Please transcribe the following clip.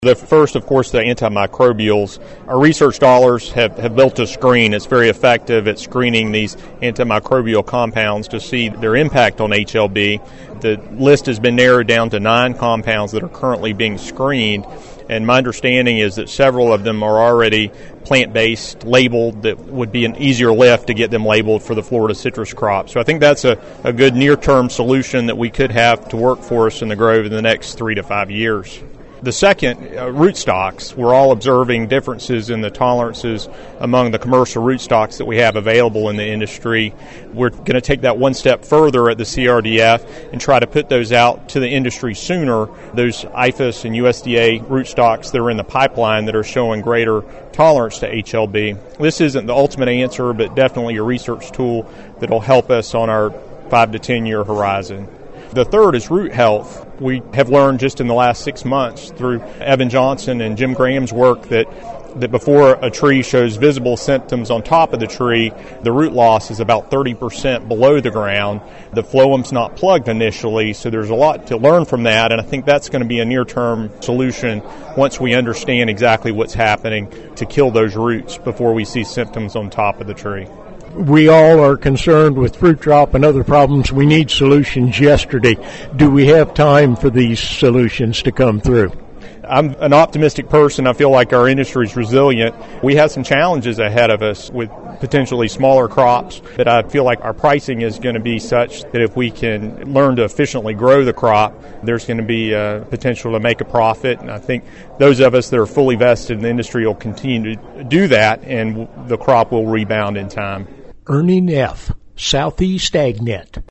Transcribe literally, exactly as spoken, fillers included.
The first, of course, the antimicrobials. Our research dollars have, have built a screen. It's very effective at screening these antimicrobial compounds to see their impact on H L B. The list has been narrowed down to nine compounds that are currently being screened, and my understanding is that several of them are already plant-based, labeled, that would be an easier lift to get them labeled for the Florida citrus crop. So I think that's a, a good near-term solution that we could have to work for us in the grove in the next three to five years. The second, uh, rootstocks. We're all observing differences in the tolerances among the commercial rootstocks that we have available in the industry. We're going to take that one step further at the C R D F and try to put those out to the industry sooner, those I F A S and U S D A rootstocks that are in the pipeline that are showing greater tolerance to H L B. This isn't the ultimate answer, but definitely a research tool that will help us on our five to ten year horizon. The third is root health. We have learned just in the last six months through Evan Johnson and Jim Graham's work that that before a tree shows visible symptoms on top of the tree, the root loss is about thirty percent below the ground. The phloem's not plugged initially, so there's a lot to learn from that, and I think that's going to be a near-term solution once we understand exactly what's happening to kill those roots before we see symptoms on top of the tree. We all are concerned with fruit drop and other problems. We need solutions yesterday. Do we have time for these solutions to come through? I'm an optimistic person. I feel like our industry is resilient. We have some challenges ahead of us with potentially smaller crops, but I feel like our pricing is going to be such that if we can learn to efficiently grow the crop, there's going to be uh, potential to make a profit. And I think those of us that are fully vested in the industry will continue to do that, and the crop will rebound in time. Ernie Neff, Southeast AgNet.